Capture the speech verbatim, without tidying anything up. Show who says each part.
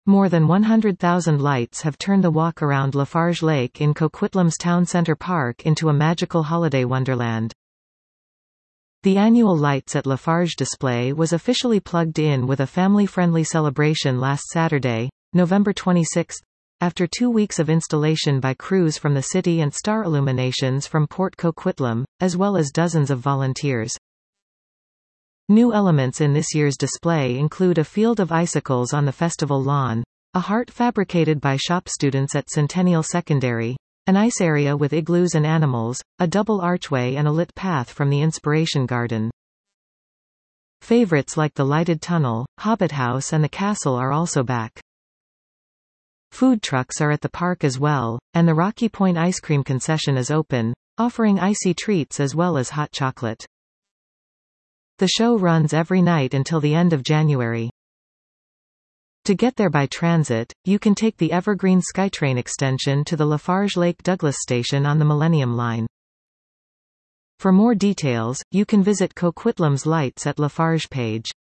Speaker 1: More than one hundred thousand lights have turned the walk around Lafarge Lake in Coquitlam's Town Center Park into a magical holiday wonderland. The annual Lights at Lafarge display was officially plugged in with a family-friendly celebration last Saturday, November twenty-sixth, after two weeks of installation by crews from the city and star illuminations from Port Coquitlam, as well as dozens of volunteers. New elements in this year's display include a field of icicles on the festival lawn, a heart fabricated by shop students at Centennial Secondary, an ice area with igloos and animals, a double archway and a lit path from the Inspiration Garden. Favorites like the lighted tunnel, Hobbit House and the castle are also back. Food trucks are at the park as well, and the Rocky Point ice cream concession is open, offering icy treats as well as hot chocolate. The show runs every night until the end of January. To get there by transit, you can take the Evergreen SkyTrain extension to the Lafarge Lake Douglas station on the Millennium Line. For more details, you can visit Coquitlam's Lights at Lafarge page.